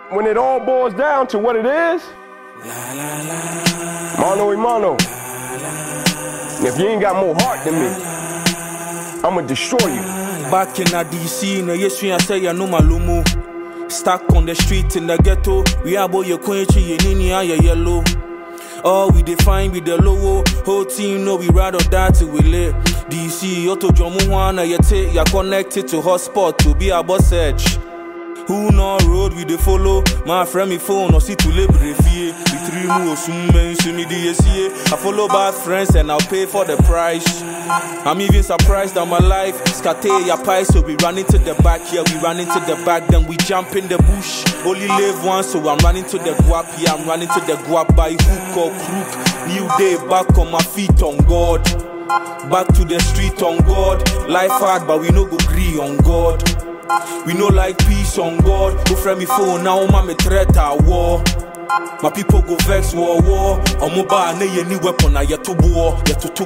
when it all boils down to what it is, mano y mano. And if you ain't got more heart than me, I'ma destroy you. Back in a DC, no yes we say ya no malumu. Stuck on the street in the ghetto, we are boy your quenchi, ye nini ya yellow. Oh, we define with the logo. Whole team know we ride or die till we lit. DC, Otto Jomuana, yete, ya connected to hotspot to be a boss edge. Who know road we dey follow? My friend me phone or see to live refie. The 3 moves mention me DSA. I follow bad friends and I'll pay for the price. I'm even surprised that my life scate ya pie, so we run into the back, yeah, we run into the back, then we jump in the bush. Only live once, so I'm running to the guap, yeah, I'm running to the guap by hook or crook. New day back on my feet on God. Back to the street on God. Life hard, but we no go agree on God. We no like peace on God. Go friend me phone now, man me threat at war. My people go vex war. On mobile, ne any weapon na yet to war.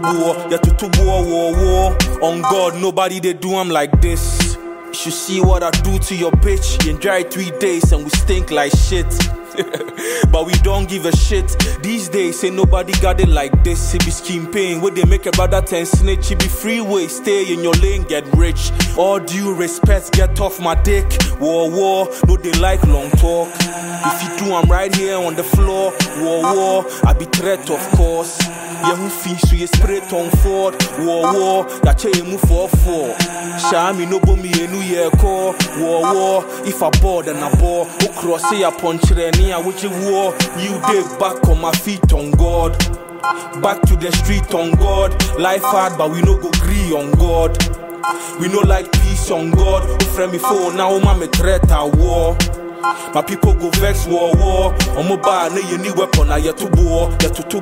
War. On God, nobody they do I'm like this. You should see what I do to your bitch. You dry 3 days and we stink like shit. But we don't give a shit. These days ain't nobody got it like this. It be scheme pain where they make a brother 10 snitch. It be freeway, stay in your lane, get rich. All due respect, get off my dick. War, no they like long talk. If you do, I'm right here on the floor. War, I be threat of course. Yeah, who feels so you spray on Ford. War, that chain move for 4. Shami no bo me a new year call. War, if I bore then I bore. Who cross say a punch near which you war. New day back on my feet on God. Back to the street on God. Life hard but we no go agree on God. We no like peace on God. Who friend me phone now man me threat at war. My people go vex war. On mobile, no any weapon na yet to war.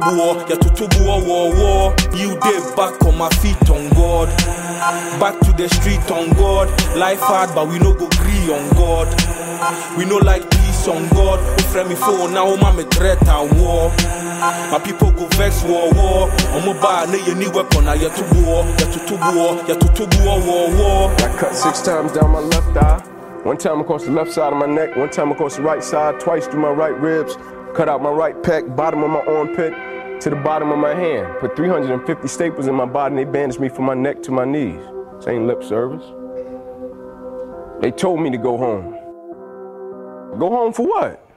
War. You day back on my feet on God. Back to the street on God. Life hard but we no go agree on God. We no like peace on God. Who friend me phone now man me threat at war. My people go vex war. On mobile, no any weapon na yet to war. War. I cut 6 times down my left eye. 1 time across the left side of my neck, 1 time across the right side, twice through my right ribs, cut out my right pec, bottom of my armpit, to the bottom of my hand. Put 350 staples in my body and they bandaged me from my neck to my knees. This ain't lip service. They told me to go home. Go home for what?